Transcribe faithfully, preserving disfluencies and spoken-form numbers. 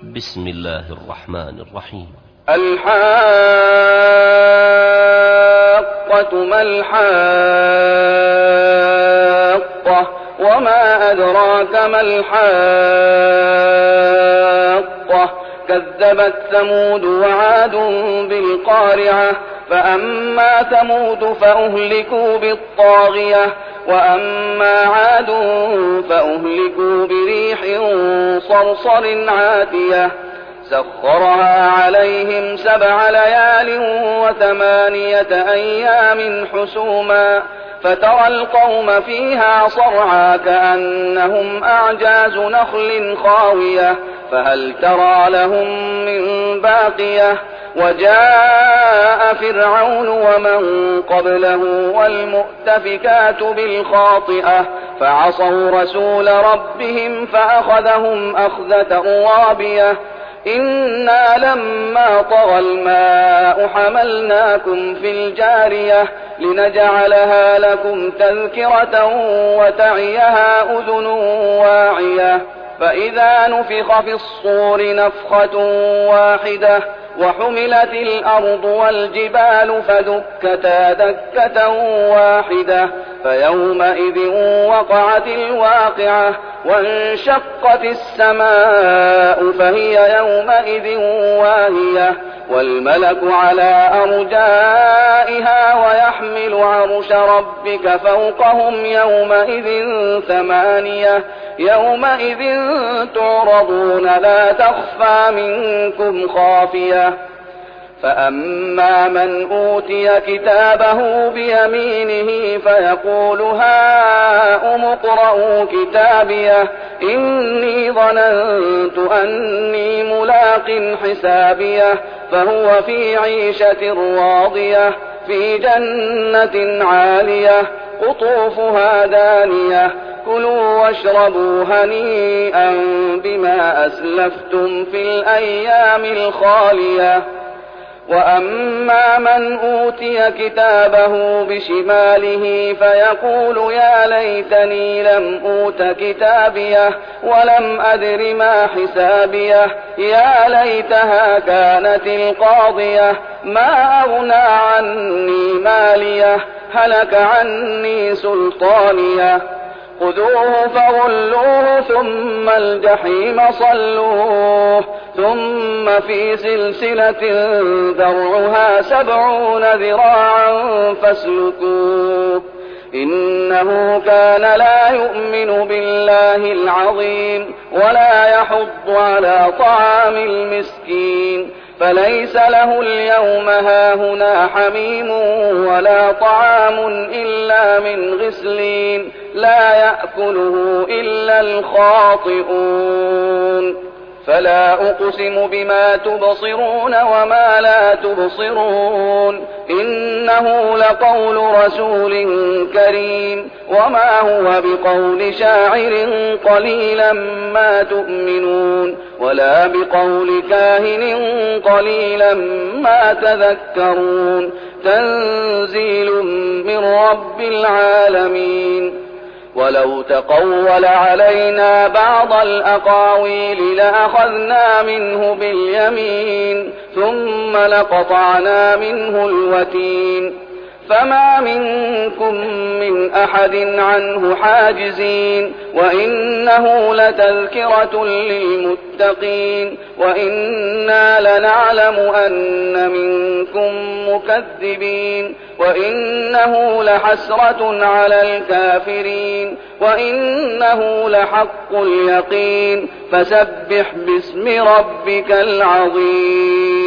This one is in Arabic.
بسم الله الرحمن الرحيم. الحاقة ما الحاقة وما أدراك ما الحاقة كذبت ثمود وعاد بالقارعة فأما ثمود فأهلكوا بالطاغية وأما عاد فأهلكوا بريح صرصر عاتية سخرها عليهم سبع ليال وثمانية أيام حسوما فترى القوم فيها صرعى كأنهم أعجاز نخل خاوية فهل ترى لهم من باقية وجاء فرعون ومن قبله والمؤتفكات بالخاطئة فعصوا رسول ربهم فأخذهم أخذة رابية إنا لما طغى الماء حملناكم في الجارية لنجعلها لكم تذكرة وتعيها أذن واعية فإذا نفخ في الصور نفخة واحدة وحملت الأرض والجبال فدكتا دكة واحدة فيومئذ وقعت الواقعة وانشقت السماء فهي يومئذ واهية والملك على أرجائها ويحمل عرش ربك فوقهم يومئذ ثمانية يومئذ تعرضون لا تخفى منكم خافية فأما من أوتي كتابه بيمينه فيقول هاؤم اقرءوا كتابيه إني ظننت أني ملاق حسابيه فهو في عيشة راضية في جنة عالية قطوفها دانية كلوا واشربوا هنيئا بما أسلفتم في الأيام الخالية وأما من أوتي كتابه بشماله فيقول يا ليتني لم أوت كتابيه ولم أدر ما حسابيه يا ليتها كانت القاضية ما أغنى عني ماليه هلك عني سلطانيه خذوه فغلوه ثم الجحيم صلوه ثم في سلسلة ذرعها سبعون ذراعا فاسلكوه إنه كان لا يؤمن بالله العظيم ولا يحض على طعام المسكين فليس له اليوم هاهنا حميم ولا طعام إلا من غسلين لا يأكله إلا الخاطئون فلا أقسم بما تبصرون وما لا تبصرون إنه لقول رسول كريم وما هو بقول شاعر قليلا ما تؤمنون ولا بقول كاهن قليلا ما تذكرون تنزيل من رب العالمين ولو تقول علينا بعض الأقاويل لأخذنا منه باليمين ثم لقطعنا منه الوتين فما منكم من أحد عنه حاجزين وإنه لتذكرة للمتقين وإنا لنعلم أن منكم مكذبين وإنه لحسرة على الكافرين وإنه لحق اليقين فسبح باسم ربك العظيم.